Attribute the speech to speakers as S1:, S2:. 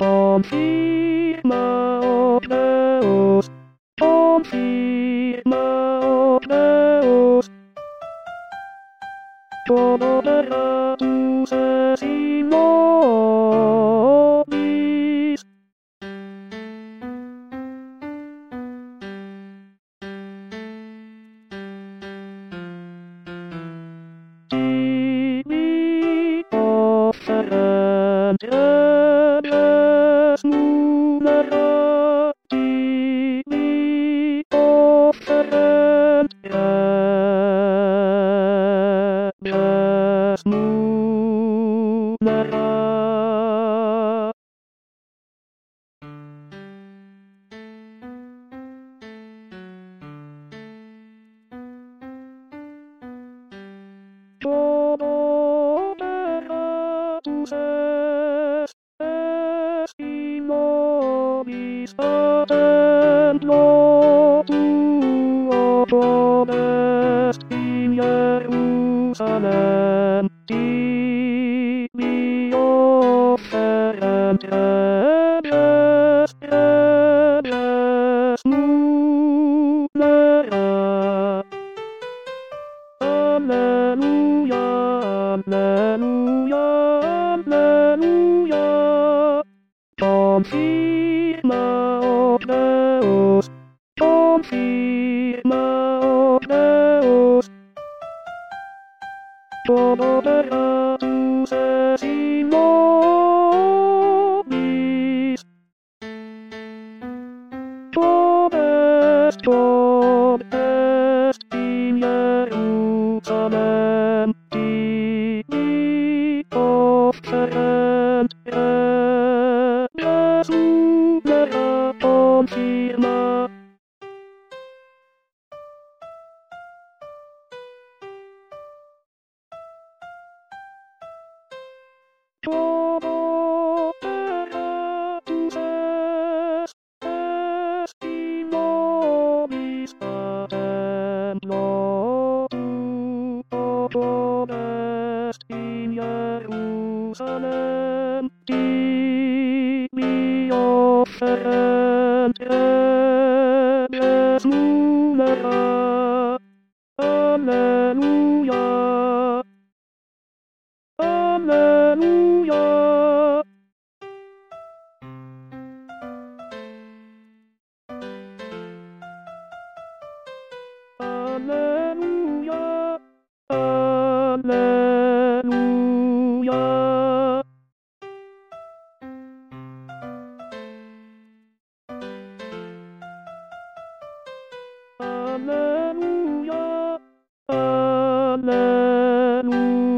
S1: Confirma Deus, confirma Deus, todo verá tus testimonios. Tibi offerent ebles numera, tibi offerent ebles numera. Todo verá tus testimonios, atendlo tú, oh pobres in Jerusalem, tibi offerent ebles numera. Alleluia, alleluia, alleluia. Confirma, oh Deus, confirma, oh Deus. Todo verá tus testimonios. Pobres in Jerusalem, tibi offerent ebles numera. Confirma. Todo verá tus testimonios, atendlo tú, oh pobres in Jerusalem, tibi offerent ebles numera. Alleluia, alleluia. Alleluia, alleluia. Alleluia, alleluia.